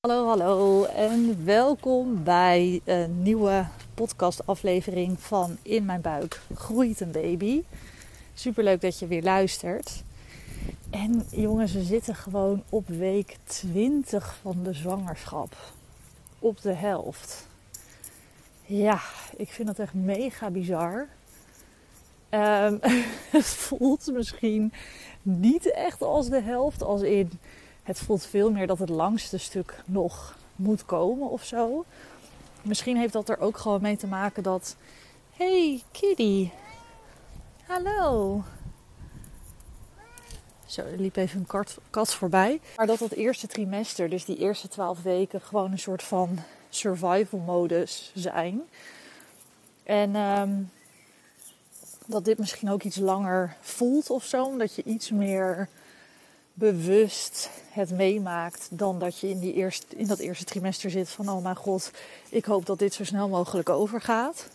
Hallo, hallo en welkom bij een nieuwe podcastaflevering van In Mijn Buik Groeit een Baby. Superleuk dat je weer luistert. En jongens, we zitten gewoon op week 20 van de zwangerschap. Op de helft. Ja, ik vind dat echt mega bizar. Het voelt misschien niet echt als de helft, als in... Het voelt veel meer dat het langste stuk nog moet komen of zo. Misschien heeft dat er ook gewoon mee te maken dat... Hey Kitty, hallo. Zo, er liep even een kat voorbij. Maar dat eerste trimester, dus die eerste 12 weken... gewoon een soort van survival modus zijn. En dat dit misschien ook iets langer voelt of zo. Omdat je iets meer... bewust het meemaakt dan dat je in dat eerste trimester zit van oh mijn god, ik hoop dat dit zo snel mogelijk overgaat.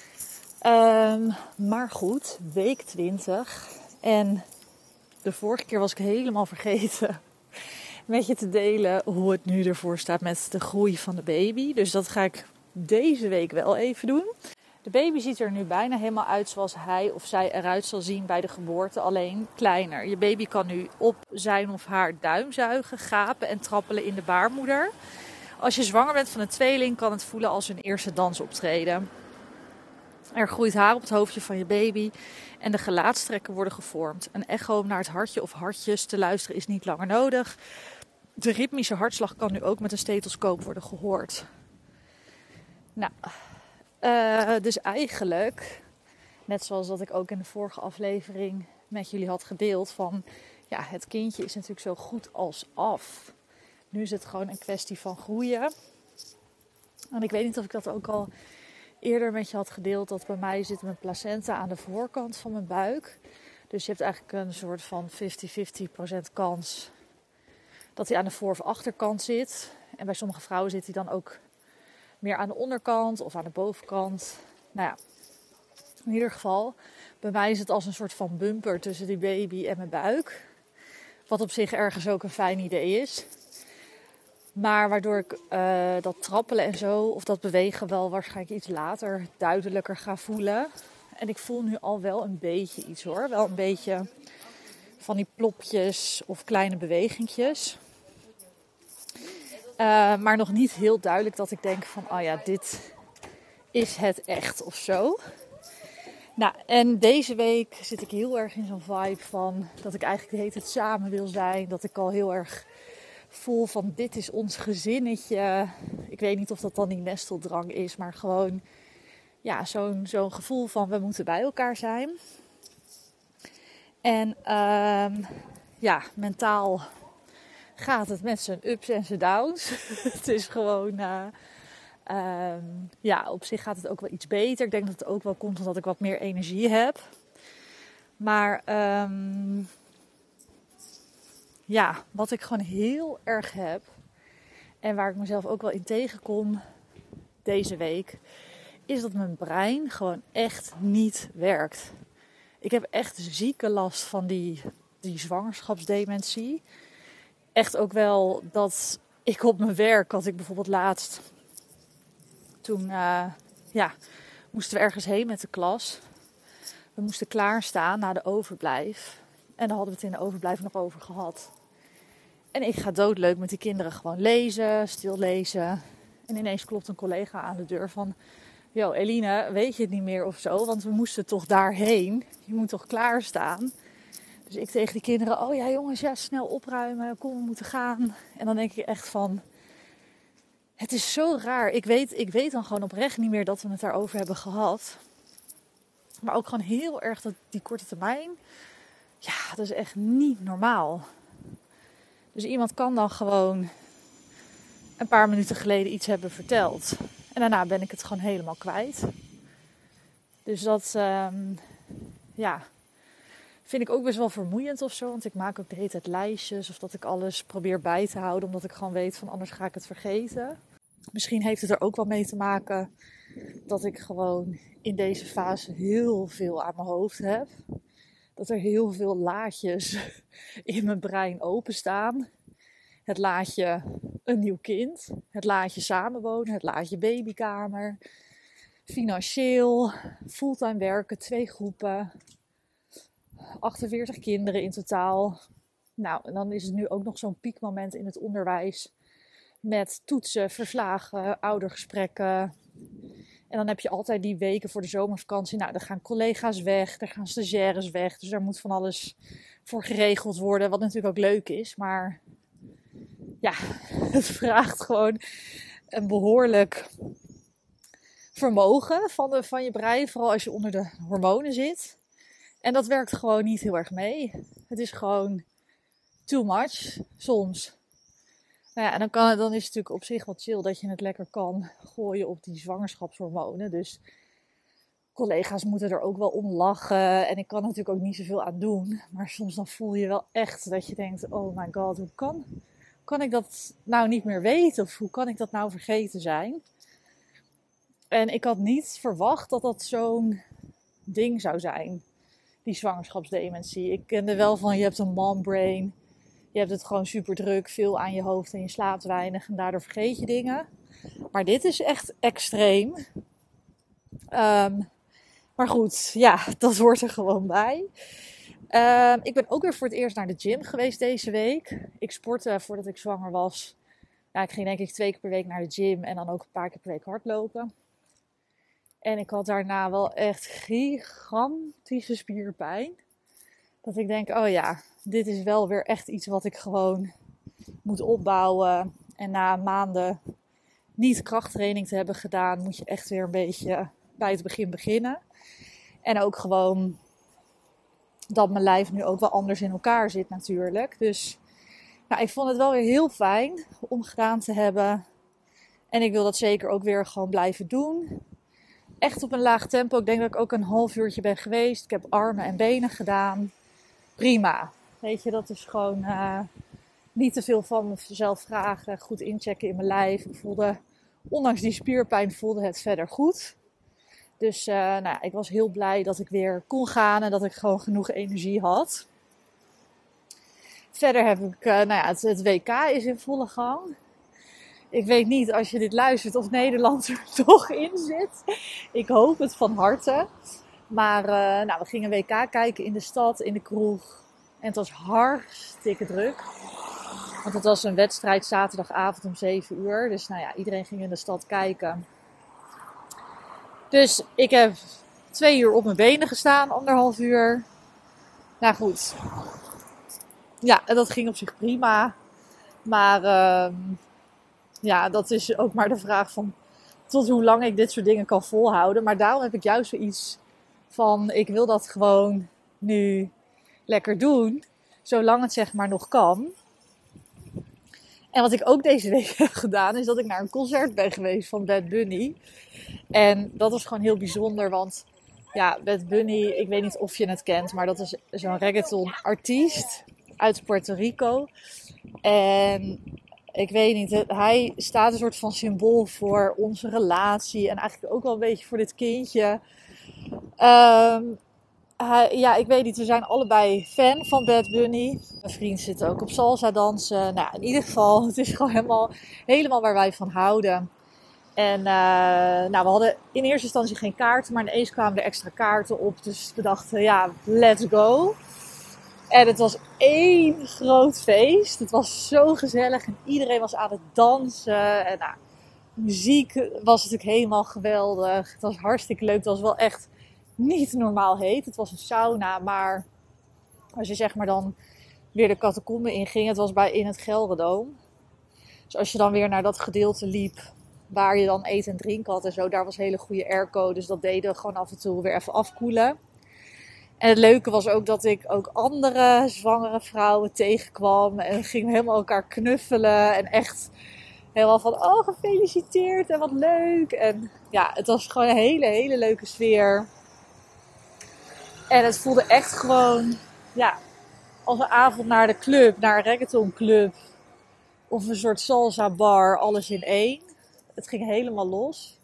Maar goed, week 20 en de vorige keer was ik helemaal vergeten met je te delen hoe het nu ervoor staat met de groei van de baby. Dus dat ga ik deze week wel even doen. De baby ziet er nu bijna helemaal uit zoals hij of zij eruit zal zien bij de geboorte, alleen kleiner. Je baby kan nu op zijn of haar duim zuigen, gapen en trappelen in de baarmoeder. Als je zwanger bent van een tweeling kan het voelen als een eerste dansoptreden. Er groeit haar op het hoofdje van je baby en de gelaatstrekken worden gevormd. Een echo om naar het hartje of hartjes te luisteren is niet langer nodig. De ritmische hartslag kan nu ook met een stethoscoop worden gehoord. Nou... Dus eigenlijk, net zoals dat ik ook in de vorige aflevering met jullie had gedeeld van... Ja, het kindje is natuurlijk zo goed als af. Nu is het gewoon een kwestie van groeien. En ik weet niet of ik dat ook al eerder met je had gedeeld. Dat bij mij zit mijn placenta aan de voorkant van mijn buik. Dus je hebt eigenlijk een soort van 50-50% kans dat hij aan de voor- of achterkant zit. En bij sommige vrouwen zit hij dan ook... meer aan de onderkant of aan de bovenkant. Nou ja, in ieder geval, bij mij is het als een soort van bumper tussen die baby en mijn buik. Wat op zich ergens ook een fijn idee is. Maar waardoor ik dat trappelen en zo, of dat bewegen wel waarschijnlijk iets later duidelijker ga voelen. En ik voel nu al wel een beetje iets hoor. Wel een beetje van die plopjes of kleine bewegingjes. Maar nog niet heel duidelijk dat ik denk van, oh ja, dit is het echt of zo. Nou, en deze week zit ik heel erg in zo'n vibe van dat ik eigenlijk de hele tijd samen wil zijn. Dat ik al heel erg voel van, dit is ons gezinnetje. Ik weet niet of dat dan die nesteldrang is, maar gewoon ja, zo'n gevoel van, we moeten bij elkaar zijn. En ja, mentaal... gaat het met zijn ups en zijn downs. Het is gewoon... ja, op zich gaat het ook wel iets beter. Ik denk dat het ook wel komt omdat ik wat meer energie heb. Maar... ja, wat ik gewoon heel erg heb... en waar ik mezelf ook wel in tegenkom deze week... is dat mijn brein gewoon echt niet werkt. Ik heb echt zieke last van die zwangerschapsdementie... Echt ook wel dat ik op mijn werk, had ik bijvoorbeeld laatst... Toen ja, moesten we ergens heen met de klas. We moesten klaarstaan na de overblijf. En daar hadden we het in de overblijf nog over gehad. En ik ga doodleuk met die kinderen gewoon lezen, stil lezen. En ineens klopt een collega aan de deur van... Yo, Eline, weet je het niet meer of zo? Want we moesten toch daarheen. Je moet toch klaarstaan? Dus ik tegen die kinderen, oh ja jongens, ja, snel opruimen, kom, we moeten gaan. En dan denk ik echt van, het is zo raar. Ik weet dan gewoon oprecht niet meer dat we het daarover hebben gehad. Maar ook gewoon heel erg dat die korte termijn, ja, dat is echt niet normaal. Dus iemand kan dan gewoon een paar minuten geleden iets hebben verteld. En daarna ben ik het gewoon helemaal kwijt. Dus dat, ja... vind ik ook best wel vermoeiend of zo. Want ik maak ook de hele tijd lijstjes. Of dat ik alles probeer bij te houden. Omdat ik gewoon weet van anders ga ik het vergeten. Misschien heeft het er ook wel mee te maken. Dat ik gewoon in deze fase heel veel aan mijn hoofd heb. Dat er heel veel laadjes in mijn brein openstaan. Het laat je een nieuw kind. Het laat je samenwonen. Het laat je babykamer. Financieel. Fulltime werken. 2 groepen. 48 kinderen in totaal. Nou, en dan is het nu ook nog zo'n piekmoment in het onderwijs. Met toetsen, verslagen, oudergesprekken. En dan heb je altijd die weken voor de zomervakantie. Nou, dan gaan collega's weg, er gaan stagiaires weg. Dus daar moet van alles voor geregeld worden. Wat natuurlijk ook leuk is. Maar ja, het vraagt gewoon een behoorlijk vermogen van je brein. Vooral als je onder de hormonen zit. En dat werkt gewoon niet heel erg mee. Het is gewoon too much soms. Nou ja, en dan is het natuurlijk op zich wat chill dat je het lekker kan gooien op die zwangerschapshormonen. Dus collega's moeten er ook wel om lachen. En ik kan natuurlijk ook niet zoveel aan doen. Maar soms dan voel je wel echt dat je denkt, oh my god, hoe kan ik dat nou niet meer weten? Of hoe kan ik dat nou vergeten zijn? En ik had niet verwacht dat dat zo'n ding zou zijn. Die zwangerschapsdementie. Ik kende wel van, je hebt een mom brain. Je hebt het gewoon super druk, veel aan je hoofd en je slaapt weinig en daardoor vergeet je dingen. Maar dit is echt extreem. Maar goed, ja, dat hoort er gewoon bij. Ik ben ook weer voor het eerst naar de gym geweest deze week. Ik sportte voordat ik zwanger was. Nou, ik ging denk ik 2 keer per week naar de gym en dan ook een paar keer per week hardlopen. En ik had daarna wel echt gigantische spierpijn. Dat ik denk, oh ja, dit is wel weer echt iets wat ik gewoon moet opbouwen. En na maanden niet krachttraining te hebben gedaan, moet je echt weer een beetje bij het begin beginnen. En ook gewoon dat mijn lijf nu ook wel anders in elkaar zit natuurlijk. Dus nou, ik vond het wel weer heel fijn om gedaan te hebben. En ik wil dat zeker ook weer gewoon blijven doen. Echt op een laag tempo. Ik denk dat ik ook een half uurtje ben geweest. Ik heb armen en benen gedaan. Prima. Weet je, dat is gewoon niet te veel van mezelf vragen. Goed inchecken in mijn lijf. Ik voelde, ondanks die spierpijn, voelde het verder goed. Dus nou ja, ik was heel blij dat ik weer kon gaan en dat ik gewoon genoeg energie had. Verder heb ik, nou ja, het WK is in volle gang. Ik weet niet, als je dit luistert, of Nederland er toch in zit. Ik hoop het van harte. Maar nou, we gingen WK kijken in de stad, in de kroeg. En het was hartstikke druk. Want het was een wedstrijd zaterdagavond om 7 uur. Dus nou ja, iedereen ging in de stad kijken. Dus ik heb 2 uur op mijn benen gestaan, 1,5 uur. Nou goed. Ja, en dat ging op zich prima. Maar ja, dat is ook maar de vraag van tot hoe lang ik dit soort dingen kan volhouden. Maar daarom heb ik juist zoiets van, ik wil dat gewoon nu lekker doen. Zolang het zeg maar nog kan. En wat ik ook deze week heb gedaan, is dat ik naar een concert ben geweest van Bad Bunny. En dat was gewoon heel bijzonder, want ja, Bad Bunny, ik weet niet of je het kent, maar dat is zo'n reggaeton artiest uit Puerto Rico. En ik weet niet, hij staat een soort van symbool voor onze relatie en eigenlijk ook wel een beetje voor dit kindje. Ja, ik weet niet, we zijn allebei fan van Bad Bunny. Mijn vriend zit ook op salsa dansen. Nou, in ieder geval, het is gewoon helemaal waar wij van houden. En nou, we hadden in eerste instantie geen kaarten, maar ineens kwamen er extra kaarten op. Dus we dachten, ja, let's go. En het was één groot feest. Het was zo gezellig en iedereen was aan het dansen. En nou, muziek was natuurlijk helemaal geweldig. Het was hartstikke leuk. Het was wel echt niet normaal heet. Het was een sauna, maar als je zeg maar dan weer de catacombe inging, het was in het Gelderdoom. Dus als je dan weer naar dat gedeelte liep waar je dan eten en drinken had en zo, daar was hele goede airco. Dus dat deden we gewoon af en toe weer even afkoelen. En het leuke was ook dat ik ook andere zwangere vrouwen tegenkwam. En we gingen helemaal elkaar knuffelen. En echt helemaal van, oh gefeliciteerd en wat leuk. En ja, het was gewoon een hele leuke sfeer. En het voelde echt gewoon, ja, als een avond naar de club, naar een reggaeton club. Of een soort salsa bar, alles in één. Het ging helemaal los.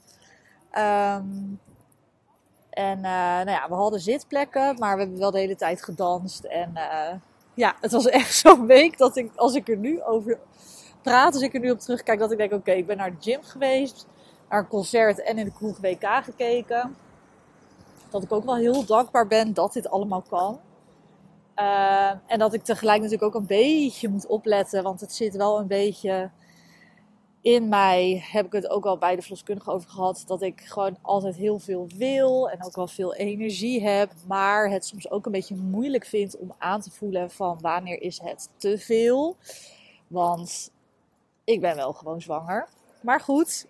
En nou ja, we hadden zitplekken, maar we hebben wel de hele tijd gedanst. En ja, het was echt zo'n week dat als ik er nu over praat als ik er nu op terugkijk. Dat ik denk, oké, ik ben naar de gym geweest. Naar een concert en in de kroeg WK gekeken. Dat ik ook wel heel dankbaar ben dat dit allemaal kan. En dat ik tegelijk natuurlijk ook een beetje moet opletten. Want het zit wel een beetje in mij. Heb ik het ook al bij de verloskundige over gehad. Dat ik gewoon altijd heel veel wil. En ook wel veel energie heb. Maar het soms ook een beetje moeilijk vind om aan te voelen van wanneer is het te veel. Want ik ben wel gewoon zwanger. Maar goed.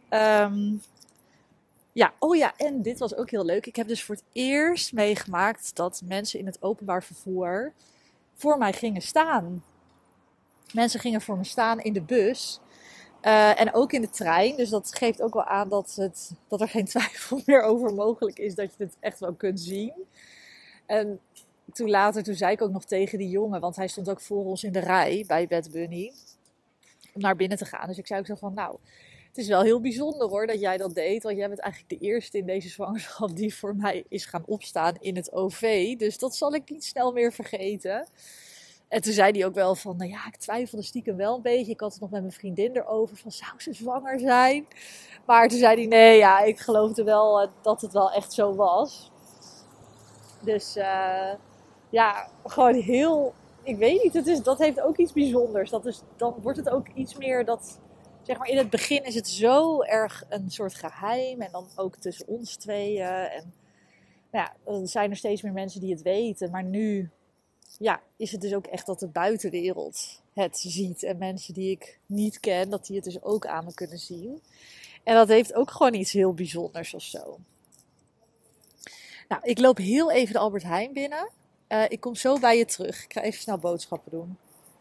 Ja, oh ja, en dit was ook heel leuk. Ik heb dus voor het eerst meegemaakt dat mensen in het openbaar vervoer voor mij gingen staan. Mensen gingen voor me staan in de bus en ook in de trein. Dus dat geeft ook wel aan dat er geen twijfel meer over mogelijk is dat je het echt wel kunt zien. En toen zei ik ook nog tegen die jongen, want hij stond ook voor ons in de rij bij Bad Bunny, om naar binnen te gaan. Dus ik zei ook zo van, nou, het is wel heel bijzonder hoor dat jij dat deed. Want jij bent eigenlijk de eerste in deze zwangerschap die voor mij is gaan opstaan in het OV. Dus dat zal ik niet snel meer vergeten. En toen zei hij ook wel van, nou ja, ik twijfelde stiekem wel een beetje. Ik had het nog met mijn vriendin erover van, zou ze zwanger zijn? Maar toen zei hij, nee, ja, ik geloofde wel dat het wel echt zo was. Dus ja, gewoon heel, ik weet niet, dat heeft ook iets bijzonders. Dan wordt het ook iets meer dat, zeg maar, in het begin is het zo erg een soort geheim. En dan ook tussen ons tweeën. En nou ja, dan zijn er steeds meer mensen die het weten. Maar nu, ja, is het dus ook echt dat de buitenwereld het ziet. En mensen die ik niet ken, dat die het dus ook aan me kunnen zien. En dat heeft ook gewoon iets heel bijzonders of zo. Nou, ik loop heel even de Albert Heijn binnen. Ik kom zo bij je terug. Ik ga even snel boodschappen doen.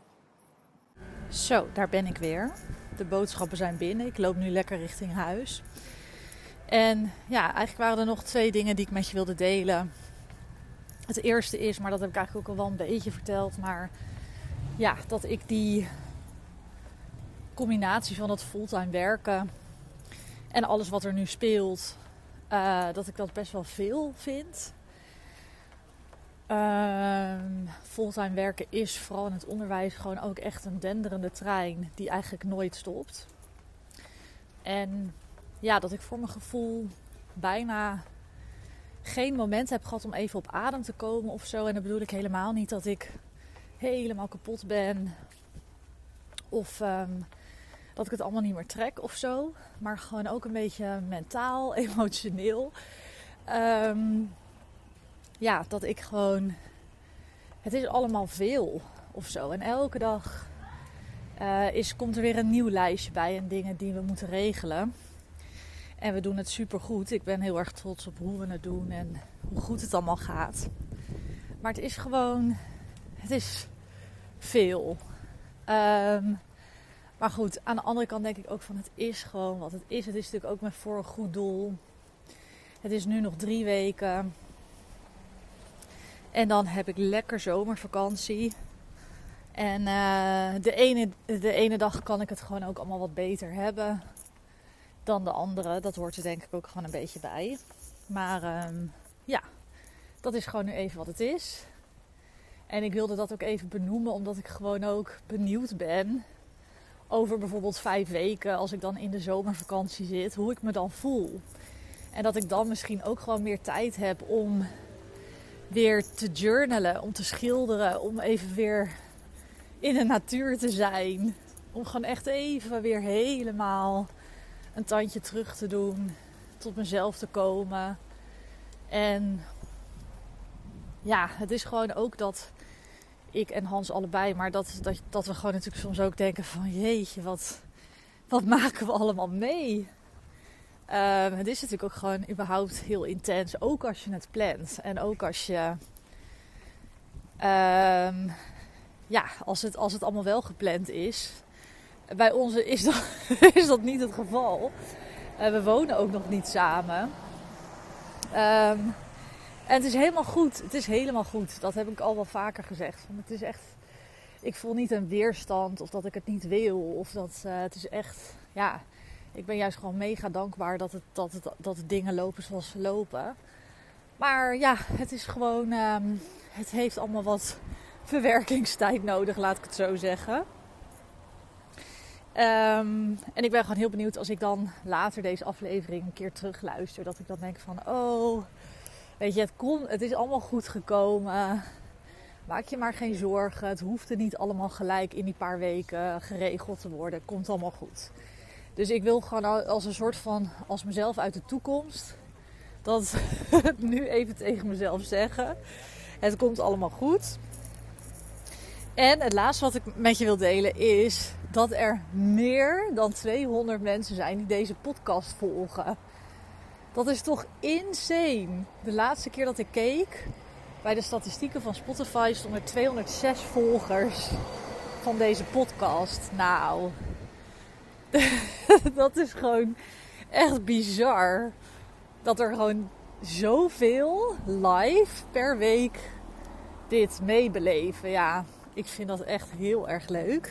Zo, daar ben ik weer. De boodschappen zijn binnen. Ik loop nu lekker richting huis. En ja, eigenlijk waren er nog 2 dingen die ik met je wilde delen. Het eerste is, maar dat heb ik eigenlijk ook al wel een beetje verteld. Maar ja, dat ik die combinatie van dat fulltime werken en alles wat er nu speelt, dat ik dat best wel veel vind. Fulltime werken is vooral in het onderwijs gewoon ook echt een denderende trein die eigenlijk nooit stopt. En ja, dat ik voor mijn gevoel bijna geen moment heb gehad om even op adem te komen of zo. En dan bedoel ik helemaal niet dat ik helemaal kapot ben of dat ik het allemaal niet meer trek of zo. Maar gewoon ook een beetje mentaal, emotioneel. Ja, dat ik gewoon, het is allemaal veel of zo. En elke dag komt er weer een nieuw lijstje bij en dingen die we moeten regelen. En we doen het supergoed. Ik ben heel erg trots op hoe we het doen en hoe goed het allemaal gaat. Maar het is gewoon, het is veel. Maar goed, aan de andere kant denk ik ook van, het is gewoon wat het is. Het is natuurlijk ook met voor een goed doel. Het is nu nog 3 weken. En dan heb ik lekker zomervakantie. En de ene dag kan ik het gewoon ook allemaal wat beter hebben dan de andere. Dat hoort er denk ik ook gewoon een beetje bij. Maar ja, dat is gewoon nu even wat het is. En ik wilde dat ook even benoemen, omdat ik gewoon ook benieuwd ben over bijvoorbeeld 5 weken, als ik dan in de zomervakantie zit, hoe ik me dan voel. En dat ik dan misschien ook gewoon meer tijd heb om weer te journalen, om te schilderen, om even weer in de natuur te zijn. Om gewoon echt even weer helemaal een tandje terug te doen, tot mezelf te komen. En ja, het is gewoon ook dat ik en Hans allebei, maar dat we gewoon natuurlijk soms ook denken van, jeetje, wat maken we allemaal mee? Het is natuurlijk ook gewoon überhaupt heel intens, ook als je het plant. En ook als je, ja, als het allemaal wel gepland is. Bij ons is dat niet het geval. We wonen ook nog niet samen. En het is helemaal goed. Het is helemaal goed. Dat heb ik al wel vaker gezegd. Want het is echt, ik voel niet een weerstand of dat ik het niet wil. Of dat het is echt, ja, ik ben juist gewoon mega dankbaar dat de dingen lopen zoals ze lopen. Maar ja, het is gewoon, het heeft allemaal wat verwerkingstijd nodig, laat ik het zo zeggen. En ik ben gewoon heel benieuwd als ik dan later deze aflevering een keer terugluister. Dat ik dan denk van, weet je, het is allemaal goed gekomen. Maak je maar geen zorgen. Het hoeft er niet allemaal gelijk in die paar weken geregeld te worden. Het komt allemaal goed. Dus ik wil gewoon als een soort van, als mezelf uit de toekomst, dat nu even tegen mezelf zeggen. Het komt allemaal goed. En het laatste wat ik met je wil delen is dat er meer dan 200 mensen zijn die deze podcast volgen. Dat is toch insane. De laatste keer dat ik keek, bij de statistieken van Spotify stonden er 206 volgers van deze podcast. Nou, dat is gewoon echt bizar. Dat er gewoon zoveel live per week dit meebeleven. Ja, ik vind dat echt heel erg leuk.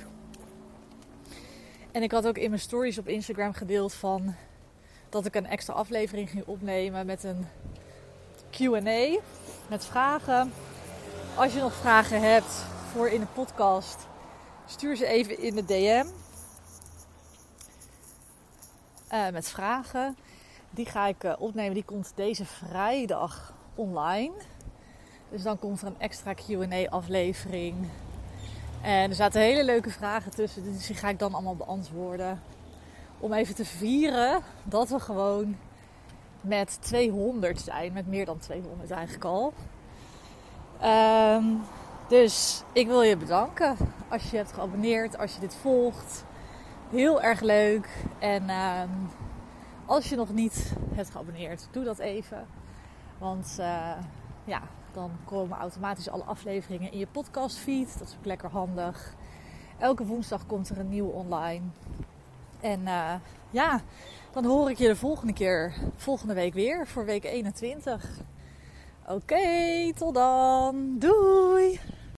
En ik had ook in mijn stories op Instagram gedeeld van dat ik een extra aflevering ging opnemen met een Q&A. Met vragen. Als je nog vragen hebt voor in de podcast, stuur ze even in de DM. Met vragen. Die ga ik opnemen. Die komt deze vrijdag online. Dus dan komt er een extra Q&A aflevering. En er zaten hele leuke vragen tussen. Dus die ga ik dan allemaal beantwoorden. Om even te vieren dat we gewoon met 200 zijn. Met meer dan 200 eigenlijk al. Dus ik wil je bedanken als je hebt geabonneerd. Als je dit volgt. Heel erg leuk. En als je nog niet hebt geabonneerd, doe dat even. Want dan komen automatisch alle afleveringen in je podcastfeed. Dat is ook lekker handig. Elke woensdag komt er een nieuwe online. En dan hoor ik je de volgende week weer voor week 21. Oké, tot dan. Doei!